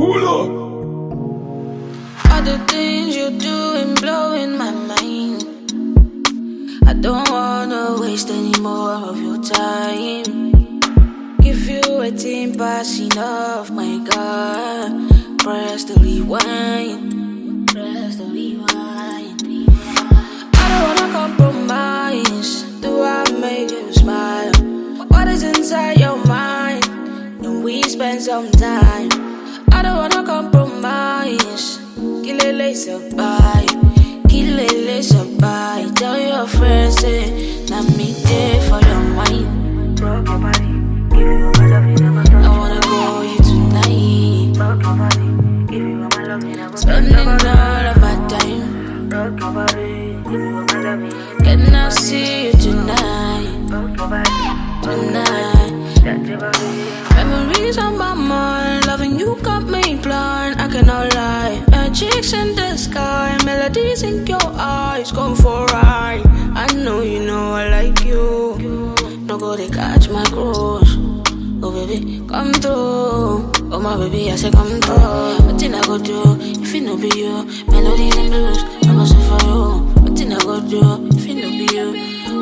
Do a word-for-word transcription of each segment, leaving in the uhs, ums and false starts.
Hold on. All the things you're doing blowing my mind. I don't wanna waste any more of your time. If you waiting past enough, my God, press the rewind. Press the rewind. I don't wanna compromise. Do I make you smile? What is inside your mind? Then we spend some time. I don't wanna compromise. Kilele sabai, kilele sabai. Tell your friends, say, na me there for your mind. Rock your body, give you my love, you never touch. I wanna go you tonight. Rock your body, give you my love, you never touch. Spending all of my time. Rock your body, give you my love, you never touch. Can I see you tonight? Rock your body, Tonight. touch your body. Memories on my mind, loving you got me blind. I cannot lie. Magics in the sky, melodies in your eyes, going for a ride. I know you know I like you. No go to catch my cruise. Oh baby, come through. Oh my baby, I say come through. What thing I go do if it no be you? Melodies and blues, I must say for you. What thing I go do if it no be you?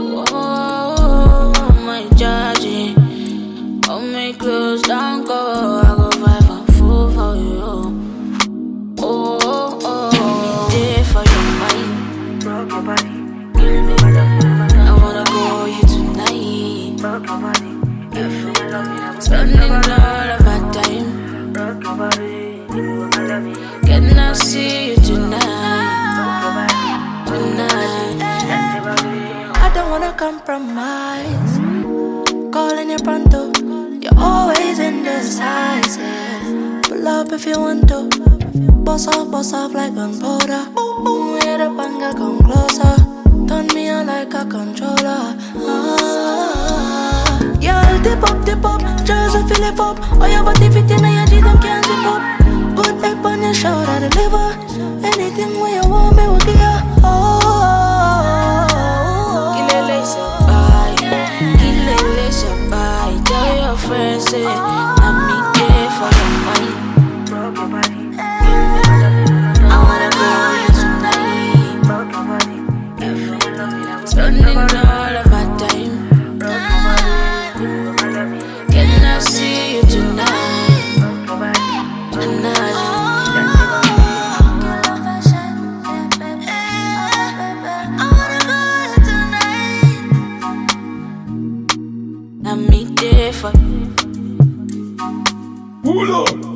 Oh my judgy. Oh, me close down, go. I go five and four for you. Oh, oh, oh. Me there for your mind. Rock your body, give you my love, you never touch. I wanna go you tonight. Rock your body, give you my love, you never touch. Spending all of my time. Rock your body, give you my love, you never touch. Can I see you tonight? Rock your body, Tonight. touch your body. I don't wanna compromise. Calling your pronto, you're always indecisive. Pull up if you want to. Boss off, boss off like gunpowder. Boom, boom, hit up and get come closer. Turn me on like a controller. Ah, yeah, dip up, dip up, just a fill it up. Oh, your body fit in and your G them can't zip up. Good egg on your shoulder, deliver. Anything where you want me, will give you. Oh. Kilele sabai, kilele sabai. Tell your friends, say, I'm me there for your mind. Rock your body, give you my love, you never touch. I wanna go you tonight. Rock your body, give you my love, you never touch. Spending all of my time. Rock your body, give you my love, you never touch. Can I see you tonight? Rock your body, Tonight. touch your body. I'm me there for Hold on.